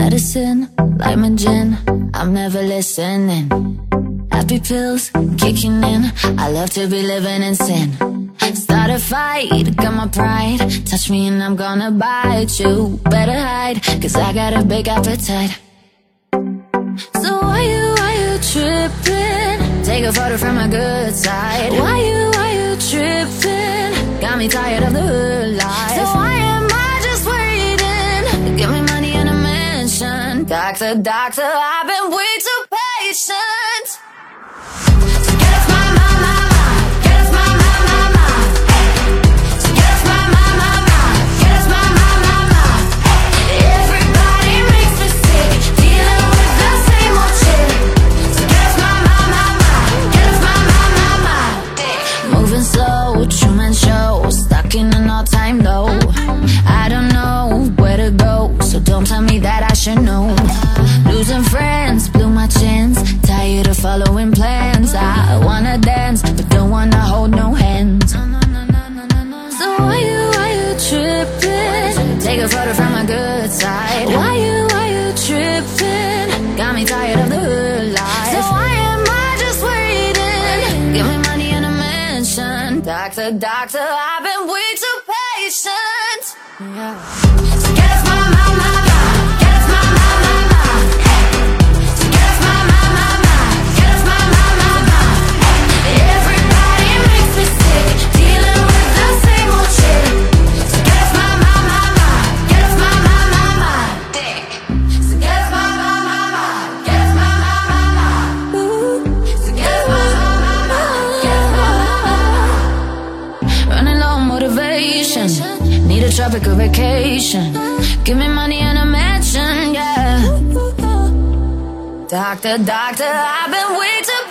medicine, like my gin, I'm never listening. Happy pills kicking in, I love to be living in sin. Start a fight, got my pride, touch me and I'm gonna bite you. Better hide, cause I got a big appetite. So why you tripping? Take a photo from my good side. Why you tripping? Got me tired of the hood life. So why am I just waiting? Give me money and a mansion. Doctor, doctor, I've been way too patient. So get off my mind, get off my mind, so get off my mind, get off my mind. Everybody makes me sick, dealing with the same old shit. So get off my mind, get off my mind. Moving slow, Truman Show, stuck in an all-time low. I don't know where to go, so don't tell me that I should know. Losing friends, blew my chins, tired of following plans. I wanna dance, but don't wanna hold no hands. So why you tripping? Take a photo from my good side. Why you tripping? Got me tired of the hood life. So why am I just waiting? Give me money and a mansion. Doctor, doctor, I've been way too patient. Yeah. So get off my mind, get off my mind, so get off my mind, get off my mind. Everybody makes me sick, dealing with the same old shit. So get off my mind, get off my mind. So get off my mind, get off my mind. So get off my mind, get off my mind. Running low on motivation, need a tropical vacation. Give me money and a mansion, yeah. Doctor, doctor, I've been way too